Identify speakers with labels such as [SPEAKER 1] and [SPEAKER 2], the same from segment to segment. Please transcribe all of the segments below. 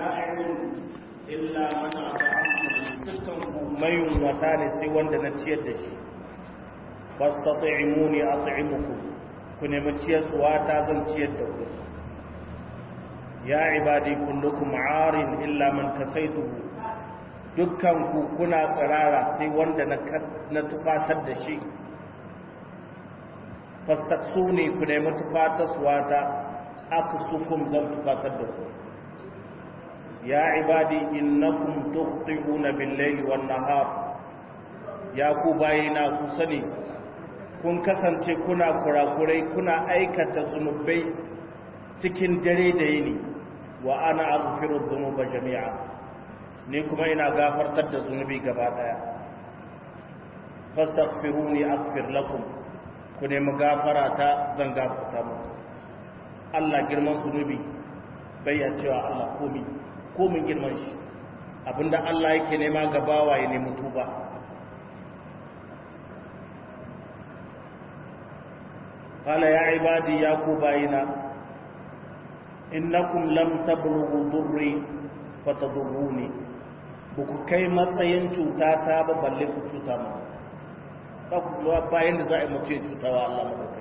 [SPEAKER 1] ja'irun illa man at'amtu dukkan ku mayun wata ne sai wanda na ciyar da shi fastat'imuni at'imukum ku nemi ciyarwa ta zan ciyar da ku ya ibadi kullukum 'arin illa man kasaituhu dukkan ku kuna tsirara sai wanda na tufatar da shi fastaksuni ku nemi tufatarwa ta aksukum zan tufatar da ku ya ibadi innakum tukhti'una bil-layli wan-nahar ya ku bayina ku sani kun kasance kuna kurakurai kuna aikata zunubai cikin dare da yini wa ana aghfiru dhunuba jami'a ni kuma ina gafartar da zunubi gaba daya fastaghfiruni aghfir lakum ku nemi gafara ta zan gafarta muku Allah girman zunubi bai ya cewa Allah komin girman shi abinda Allah yake nema gabawa ya nemi tuba qala ya ibadi ya ku bayina innakum lam tablughu durri fatadurruni buku kai matsayin cuta ta ba balle ku cuta mu ba ku bayan da za a mutu ya cuta wa Allah madaukaki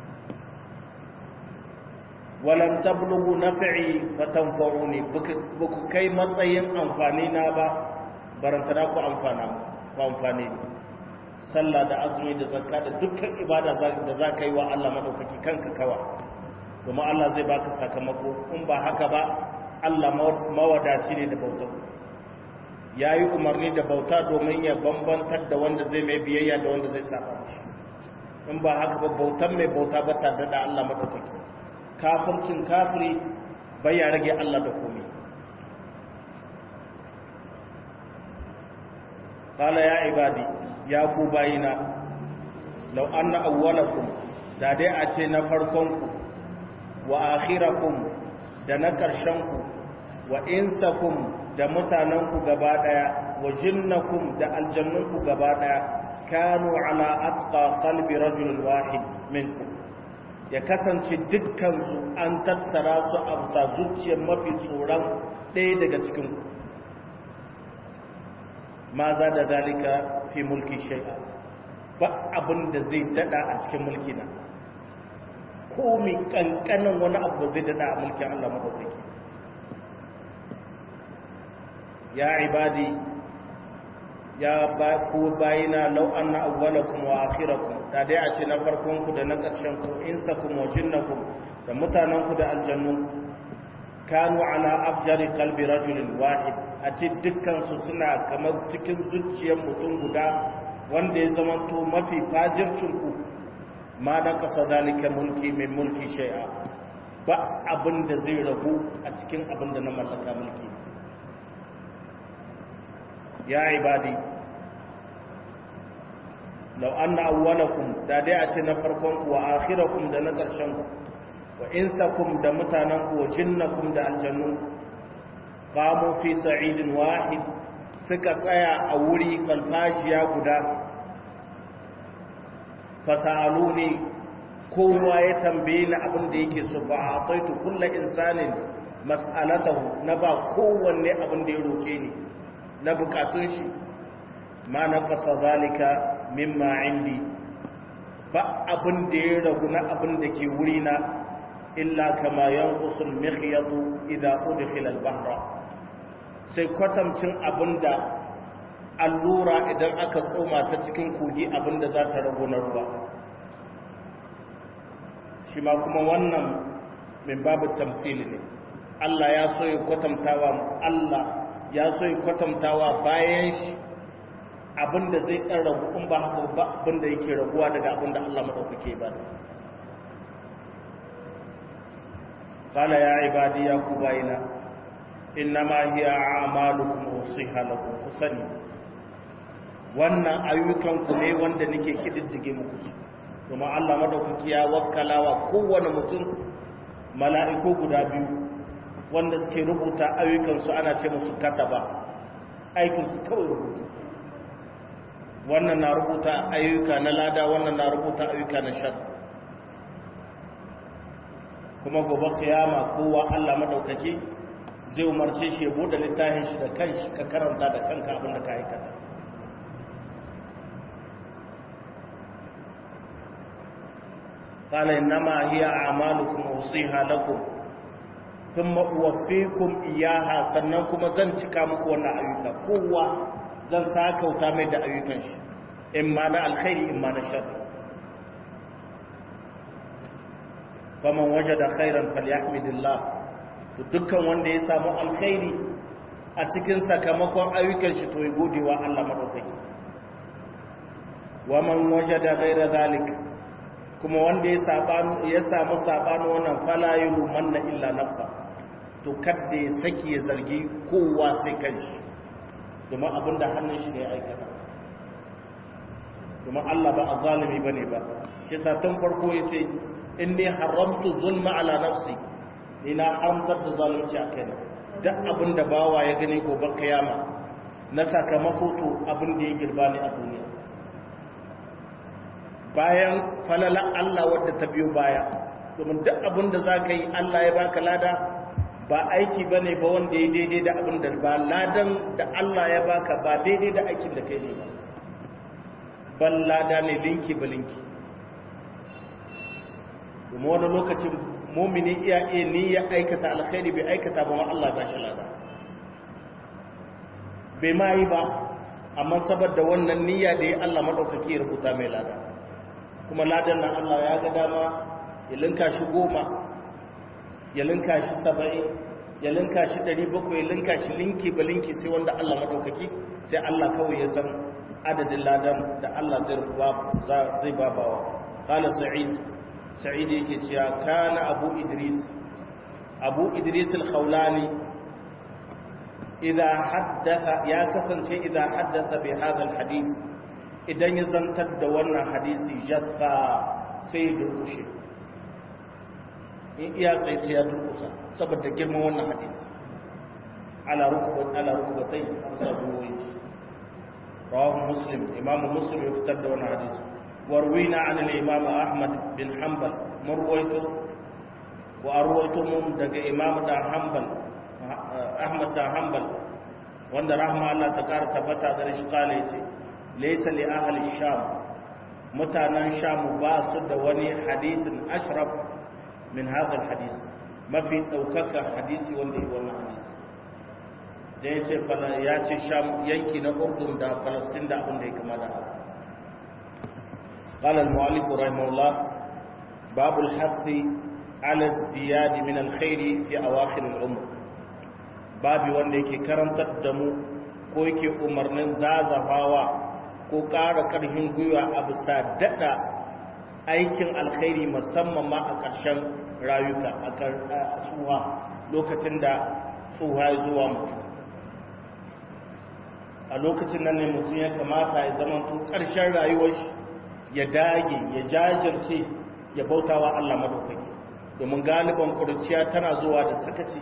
[SPEAKER 1] walam tablughu naf'i fatanfa'uni buku kai matsayin amfani na ba barantana ku amfani ne sallah da azumi da zakka da dukkan ibada da za ka yi wa Allah madaukaki kanka kawa kuma Allah zai baka sakamako in ba haka ba Allah mawadaci ne da bauta yayi umarni da bauta domin ya bambantar da wanda zai mai biyayya da wanda zai saba mishi in ba haka ba bautan mai bauta ba ta da Allah madaukaki kafircin kafiri bai ya rage Allah da komai qala ya ibadi ya ku bayina law anna awwalakum da dai a ce na farkonku wa akhirakum da na karshenku wa insakum da mutanenku gaba daya wa jinnakum da aljannunku gaba daya kanu ala atqa qalbi rajul wahid minkum ya kasance dukkan su an tattara su a bisa zuciyar mafi tsoron ɗaya daga cikin ku ma za da zalika fi mulki shay'a ba abin da zai dada a cikin mulki na ko mai kankanin wani abu zai dada a mulkin Allah madaukaki ya ibadi ya ba ku bayina law anna awwalakum wa akhirakum da dai a ce na farkon ku da na ƙarshen ku insakum wa jinnakum da mutanen ku da aljannu kanu ala afjari qalbi rajulin wahid a ce dukkan su suna kamar cikin zuciyar mutum guda wanda ya zama to mafi fajircin ku ma da kasa zalika mulki min mulki shay'a ba abin da zai ragu a cikin abin da na mallaka mulki ya ibadi law anna awwalakum da dai a ce na farkon ku wa akhirakum da na ƙarshen ku wa insakum da mutanen ku wa jinnakum da aljannu qamu fi sa'idin wahid suka tsaya a wuri falfajiya guda fasaluni kowa ya tambaye ni abin da yake so fa ataitu kullu insanin mas'alatahu na ba kowanne abin da ya roke ni na bukatun shi ma na qasa zalika mimma indi ba abin da ya ragu na abin da ke wuri na illa kama yanqusul mikhyatu idha udkhila al-bahra sai kwatamcin abinda allura idan aka tsoma ta cikin kogi abinda za ta rago na ruwa shi ma kuma wannan min babu tamthili ne Allah ya so ya kwatantawa bayan shi abinda zai dan ragu in ba haka ba abinda yake raguwa daga abinda Allah madaukake ba قال يا عبادي يا كوباينا إنما هي أعمالكم أوصيها لكم فسني wannan ayyukanku ne wanda nake kididdige muku kuma Allah madaukaki ya wakkala wa kowane mutum mala'iku guda biyu wanda suke rubuta ayyukansu ana ce musu kataba aikinsu kawai rubutu wannan na rubuta ayyuka na lada wannan na rubuta ayyuka na shar kuma gobe kiyama kowa Allah madaukaki zai umarce shi ya bude littafin shi da kanshi ka karanta da kanka abin da ka aikata. قال إنما هي أعمالكم أوصيها لكم ثم أوفيكم إياها سننكم زن cika muku wannan ayyuka kowa zan sakauta mai da ayyukan shi imma na alkhairi imma na sharri faman wajada khairan falyahmidillah dukkan wanda ya samu alkhairi a cikin sakamakon ayyukan shi to ya gode wa Allah madaukaki wa man wajada ghaira zalika kuma wanda ya samu saɓanin wannan falayilu manna illa nafsa to kadda ya saki ya zargi kowa sai kanshi domin abin da hannun shi ne ya aikata domin Allah ba a zalimi ba ne ba shi tun farko ya ce in ne haramtu zulma ala nafsi ina haramtar da zalunci a kaina duk abin da bawa ya gani gobe kiyama na sakamako to abin da ya girba ne a duniya bayan falala Allah wadda ta biyo baya domin duk abin da za ka yi Allah ya baka lada ba aiki ba ne ba wanda ya daidai da abin da ba ladan da Allah ya baka ba daidai da aikin da kai ne ba ban lada ne linki ba linki domin wani lokacin mumini iya ni ya aikata alkhairi bai aikata ba ma Allah ba shi lada bai ma yi ba amma saboda wannan niyya da ya Allah madaukaki ya rubuta mai lada kuma ladan nan Allah ya ga dama ya linka shi 10 ya linka shi 70 ya linka shi 700 ya linka shi linki ba linki sai wanda Allah madaukaki sai Allah kawai ya san adadin ladan da Allah zai babawa qala sa'id yake cewa kana abu idris al-khawlani idza haddatha ya kasance idza haddatha bi hadha al-hadith idan ya zantar da wannan hadisi jatta sai durkushe in iya tsaye sai ya durkusa saboda girman wannan hadisi ala rukubatai kusa duwoyi rawahu muslim imam muslim ya fitar da wannan hadisi warwina an al-imam ahmad bin hanbal marwaytu wa arwaytu mun daga imam da hanbal ahmad da hanbal wanda rahma Allah ta kara tabbata da shi kale yace laysa li ahli sham mutanen sham ba su da wani hadithin ashraf min hadha alhadith mafi daukaka hadisi wanda yi wannan hadisi da yace sham yanki na urdun da palestine da abin da ya kama da haka قال المؤلف رحمه الله باب الحث على الزياد من الخير في اواخر العمر babi wanda yake karantar da mu ko yake umarnin zazafawa ko ƙara ƙarfin gwiwa a bisa daɗa aikin alkhairi musamman ma a ƙarshen rayuka a tsuha lokacin da tsuha ya zuwa mutum a lokacin nan ne mutum ya kamata ya zama tun ƙarshen rayuwar shi ya dage ya jajirce ya bautawa Allah madaukaki domin galiban kurciya tana zuwa da sakaci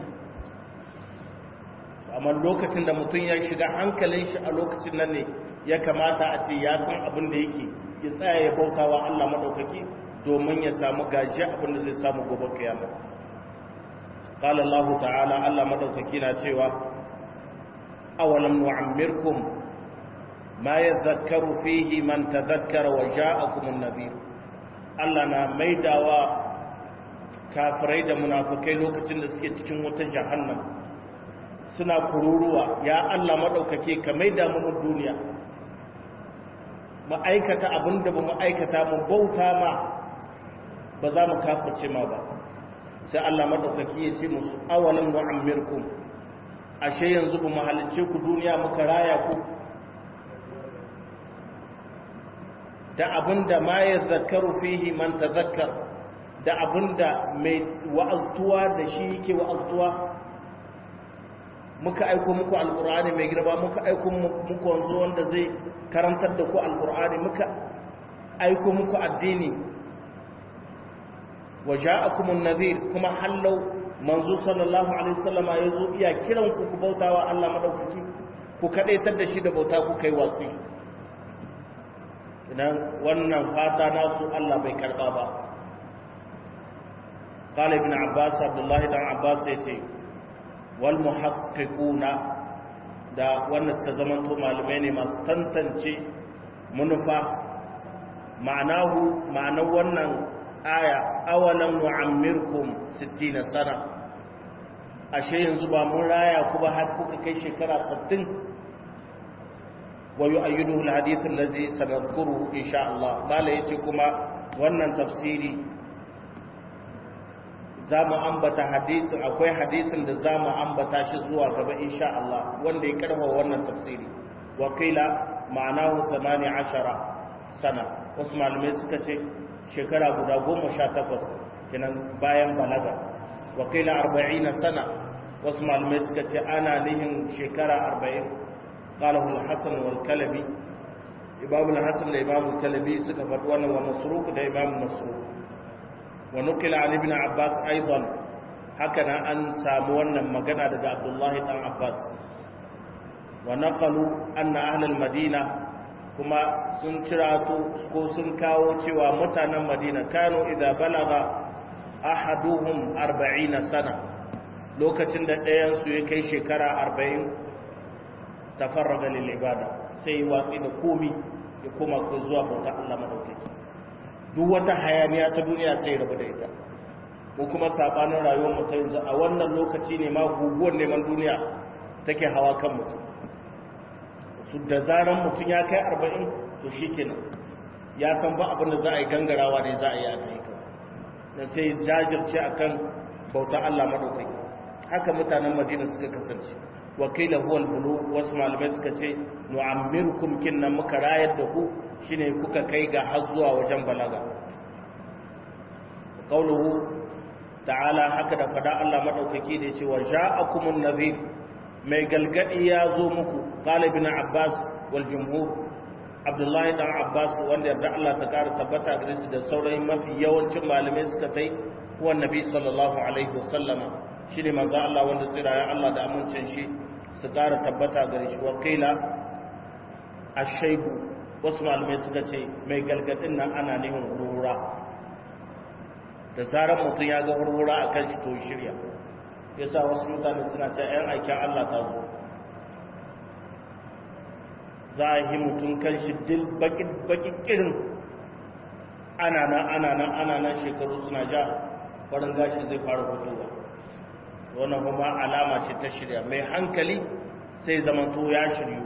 [SPEAKER 1] amma lokacin da mutum ya shiga hankalin shi a lokacin nan ne ya kamata a ce ya san abin da yake ya tsaya ya bautawa Allah madaukaki domin ya samu gajiya abin da zai samu gobe kiyama qala Allah ta'ala Allah madaukaki na cewa awalam nu'ammirkum ma yadhakkaru fihi man tadhakkara wa ja'akum an-nadhir Allah na maidawa kafirai da munafikai lokacin da suke cikin wata jahannam suna kururuwa ya Allah maɗaukake ka maida mu duniya mu aikata abin da ba mu aikata mu bauta ma ba za mu kafirce ma ba sai Allah maɗaukake ya ce musu awalan nu'ammirkum ashe yanzu ba mu halicce ku duniya muka raya ku da abin da ma ya zakaru fihi man tazakkar da abin da mai wa'aztuwa da shi yake wa'aztuwa muka aiko muku alkur'ani mai girma muka aiko muku wanzu wanda zai karantar da ku alkur'ani muka aiko muku addini wa ja'akumun nadhir kuma hallau manzo sallallahu alaihi wasallam ya zo iya kiran ku ku bautawa Allah madaukaki ku kadaitar da shi da bauta ku kai wasi idan wannan fata nasu Allah bai karba ba qala ibn abbas abdullahi dan abbas yace wal muhaqqiquna da wanda suka zamanto malamai ne masu tantance manufa ma'anar wannan aya awalam nu'ammirkum 60 sana ashe yanzu ba mun raya ku ba har kuka kai shekara 60 wa yu'ayyiduhu al-hadith allazi sanadhkuruhu insha Allah bala yace kuma wannan tafsiri zamu ambata hadisin akwai hadisin da zamu ambata shi zuwa gaba insha Allah wanda ya karba wannan tafsiri wa qila ma'anahu 18 sana wasu malamai suka ce shekara guda 18 kenan bayan balaga wa qila 40 sana wasu malamai suka ce ana nihin shekara 40 qalahu al-hasan wal kalabi imam al-hasan da imam al-kalabi suka faɗi wannan wa masruq da imam masruq wa nukila an ibn abbas aidan haka na an samu wannan magana daga abdullahi dan abbas wa naqalu anna ahli al-madina kuma sun cirato ko sun kawo cewa mutanen madina kanu idza balaga ahaduhum 40 sana lokacin da ɗayan su ya kai shekara 40 tafarraga lil ibada sai watsi da komi ya koma ko zuwa bauta Allah madaukaki duk wata hayaniya ta duniya sai rabu da ita ko kuma sabanin rayuwar mutum yanzu a wannan lokaci ne ma guguwar neman duniya take hawa kan mutum su da zaran mutum ya kai 40 to shikenan ya san ba abin da za a yi gangarawa ne za a yi a kai dan sai jajirce akan bauta Allah madaukaki haka mutanen Madina suka kasance wakila huwa al-bulu wasu malamai suka ce nu'ammirkum kinna muka rayar da ku shine kuka kai ga har zuwa wajen balaga qauluhu ta'ala haka da fada Allah madaukaki da yace wa ja'akumun nadhir mai galgadi ya zo muku qala ibn abbas wal jumhur abdullahi dan abbas wanda yarda Allah ta kara tabbata gare shi da sauran mafi yawancin malamai suka kai huwa nabi sallallahu alaihi wasallama shine manzo Allah wanda tsirayen Allah da amincin shi su kara tabbata gare shi wakila ashaibu wasu malamai suka ce mai galgadin nan ana neman hurhura da zarar mutum ya ga hurhura a kan shi to shirya yasa wasu mutane suna ce ‘yan aikin Allah ta zo za a yi mutum kan shi dil bakin kirin ana nan shekaru suna ja farin gashi zai fara fitowa wannan kuma alama ce ta shirya mai hankali sai zamanto ya shiryu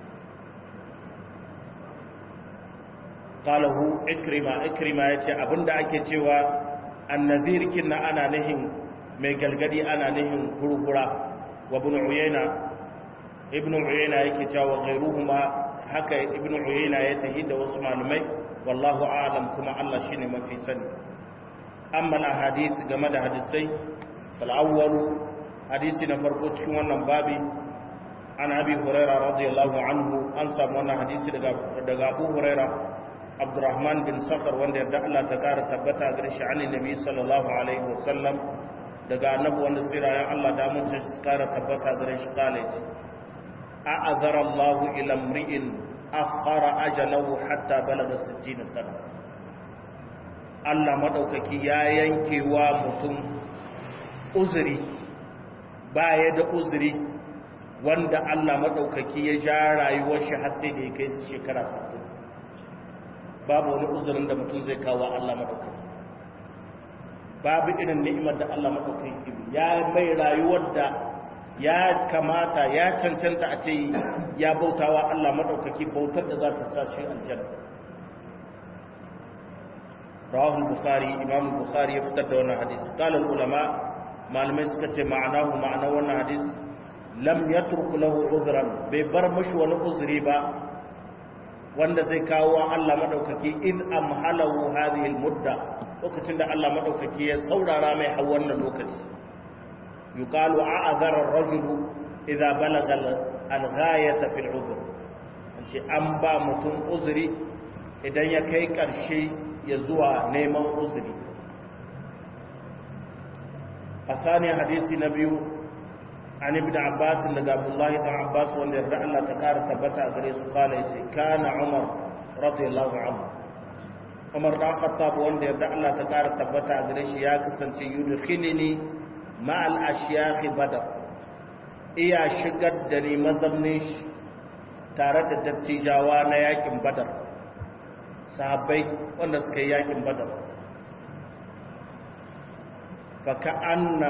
[SPEAKER 1] qalahu ikrima yace abinda ake cewa annazir kinna ana nihin mai galgadi ana nihin hurhura wa ibn uyayna yake cewa ghayruhuma haka ibn uyayna ya tahi da wasu malumai wallahu a'lam kuma Allah shine mafi sani amma al-ahadith game da hadisai fal awwalu hadisi na farko cikin wannan babi an abi hurairah radiyallahu anhu an samu wannan hadisi daga abu hurairah abdurrahman bin sakar wanda yarda Allah ta kara tabbata gare shi an nabi sallallahu alaihi wasallam daga annabi wanda sirayen Allah da mun ci kara tabbata gare shi kale a'azara Allah ila mri'in akhara ajalahu hatta balaga 60 sana Allah madaukaki ya yankewa mutum uzuri baya da uzuri wanda Allah madaukaki ya ja rayuwar shi har sai da ya kai shekara 60 babu wani uzurin da mutum zai kawo Allah madaukaki babu irin ni'imar da Allah madaukaki ya mai rayuwar da ya kamata ya cancanta a ce ya bautawa Allah madaukaki bautar da za ta sa shi aljanna rawahu bukhari imam bukhari ya fitar da wannan hadisi qala ulama malamai suka ce ma'anahu ma'ana wannan hadisi lam yatruk lahu uzran bai bar mashi wani uzuri ba wanda zai kawo Allah madaukaki in amhalahu hadhihi almudda lokacin da Allah madaukaki ya saurara mai har wannan lokaci yuqalu a'adhara ar-rajulu idha balagha al-ghayata fil uzr ce an ba mutum uzuri idan ya kai karshe ya zuwa neman uzuri asani hadisi na biyu an ibn abbas daga abdullah ibn abbas wanda yarda Allah ta kara tabbata a gare su kala yace kana umar radiyallahu anhu umar da khattab wanda yarda Allah ta kara tabbata a gare shi ya kasance yudkhilni ma al ashyakh badar iya shigar da ni mazaunin shi tare da dattijawa na yakin badar sahabbai wanda suka yi yakin badar faka anna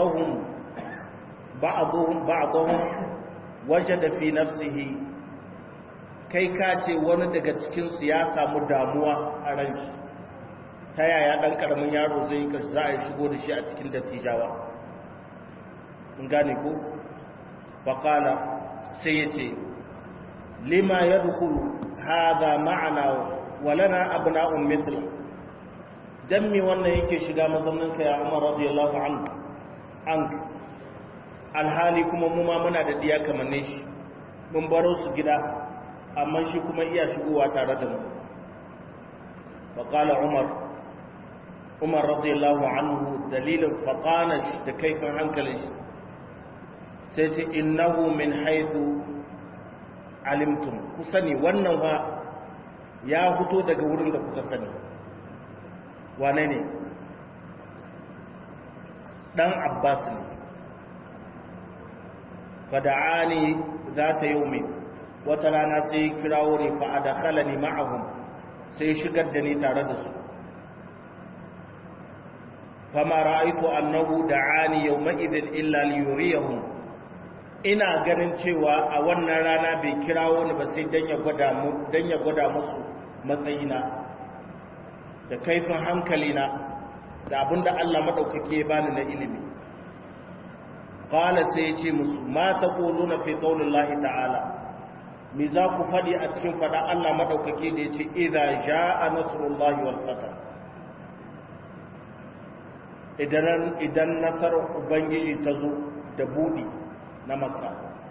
[SPEAKER 1] ba'dahum wajada fi nafsihi kai ka ce wani daga cikinsu ya samu damuwa a ranshi ta yaya ɗan ƙaramin yaro zai za a shigo da shi a cikin dattijawa in gane ko faƙala sai ya ce lima ya dukulu haza ma'ana walana abna'un mithla dan me wannan yake shiga mazauninka ya Umar radiyallahu anhu alhali kuma mu ma muna da diya kamanne shi mun baro su gida amma shi kuma iya shigowa tare da mu faƙala umar radiyallahu anhu dalilin faƙanash da kaifin hankalin shi sai ce innahu min haithu alimtum ku sani wannan ba ya fito daga wurin da kuka sani wane ne dan abbas ne fada'ani za ta yaumi wata rana sai kirawo ne fa adkhalani ma'ahum sai shigar da ni tare da su fama ra'aytu annahu da'ani yawma idhin illa liyuriyahum ina ganin cewa a wannan rana bai kirawo ni ba sai dan ya gwada musu matsayina da kaifin hankalina da abinda Allah madaukake ya bani na ilimi qala sai ya ce musu ma taquluna fi qaulillahi ta'ala me za ku faɗi a cikin faɗa Allah maɗaukaki da ya ce idha ja'a nasrullahi wal fath idan nasarar ubangiji ta zo da buɗi na makka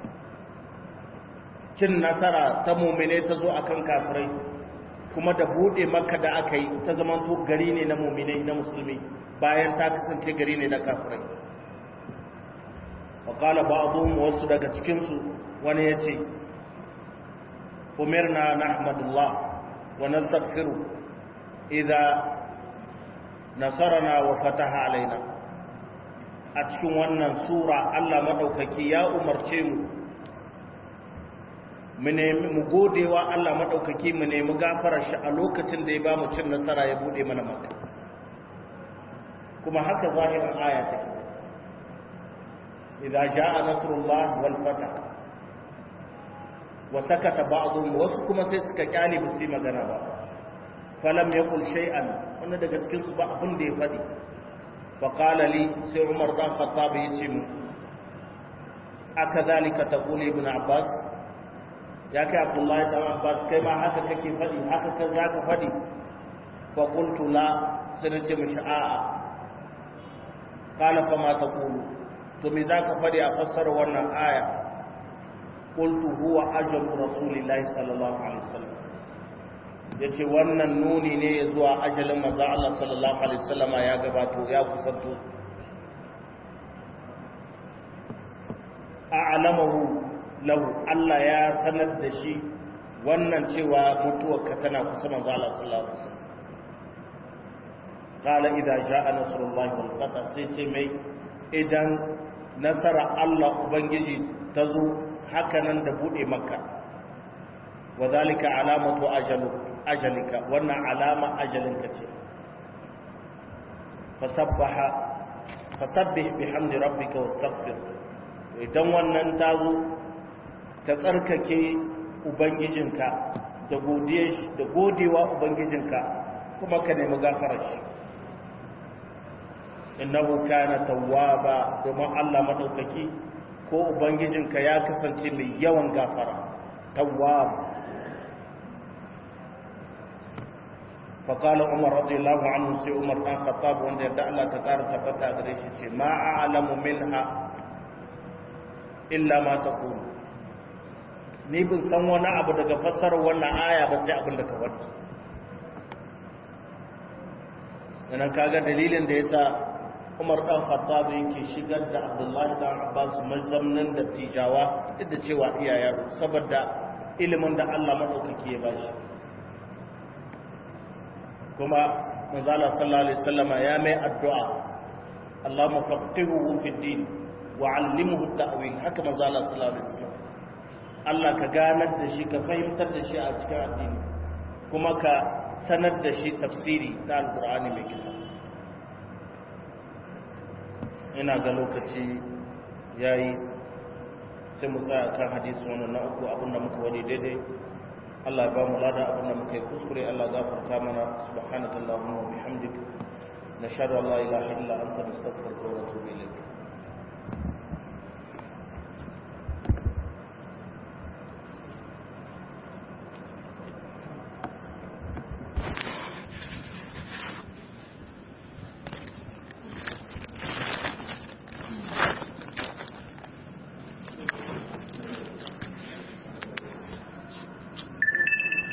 [SPEAKER 1] cin nasara ta mu'mine ta zo akan kafirai kuma da buɗe makka da aka yi ta zamanto gari ne na mu'mine na musulmi bayan ta kasance gari ne na kafirai wa qala ba'dhum wasu daga cikin su wani yace umirna nahmadullah wa nastaghfiru idza nasarana wa fataha alaina a cikin wannan sura Allah madaukaki ya umarce mu mu godewa Allah madaukaki mu nemi gafarar shi a lokacin da ya ba mu cin nasara ya bude mana maka kuma haka zahirin aya take idza jaa nasrullah wal fath wa sakata ba'dhum wasu kuma sai suka kyale ba su yi magana ba falam yaqul shay'an wanda daga cikin su ba abin da ya fadi fa qala li sai Umar dan Khattab yace mu akadhalika taqul ibn Abbas ya kai Abdullah ibn Abbas kai ma haka kake fadi haka kan zaka fadi fa qultu la sai nace mishi a'a qala fa ma taqulu to me zaka fadi a fassara wannan aya qultu huwa ajalu rasulillahi sallallahu alaihi wasallam yace wannan nuni ne zuwa ajalin manzo Allah sallallahu alaihi wasallam ya gabato ya kusanto a'lamahu lahu Allah ya sanar da shi wannan cewa mutuwarka tana kusa manzo Allah sallallahu alaihi wasallam qala idza jaa nasrullahi wal fath sai ce mai idan nasara Allah ubangiji ta zo hakanan da bude makka wa zalika alamatu ajalika wannan alama ajalinka ce fasabbih bihamdi rabbika wastaghfir idan wannan ta zo ka tsarkake ubangijinka da godewa ubangijinka kuma ka nemi gafarar shi innahu kana tawwaba domin Allah madaukaki ko ubangijinka ya kasance mai yawan gafara tawwab فقال عمر رضي الله عنه سي عمر بن الخطاب وند يدا الله تعالى تبتا gare shi ce ma a'lamu minha illa ma taqul ni bin san wani abu daga fassarar wannan aya ba sai abin da ka wadi sanan kaga dalilin da yasa Umar dan Khattab yake shigar da Abdullahi dan Abbas mazamnin da tijawa duk da cewa iyaye saboda ilimin da Allah madaukake ya bashi kuma manzo Allah sallallahu alaihi wasallama ya mai addu'a Allahumma faqihuhu fid din wa 'allimhu ta'wil haka manzo Allah sallallahu alaihi wasallam Allah ka ganar da shi ka fahimtar da shi a cikin addini kuma ka sanar da shi tafsiri na alqur'ani mai girma ina ga lokaci yayi sai mu tsaya kan hadisi wannan na uku abinda muka wani daidai Allah ya ba mu lada abinda muka yi kuskure Allah gafarta mana subhanakallahumma wa bihamdika nashhadu an la ilaha illa anta nastaghfiruka wa natubu ilayk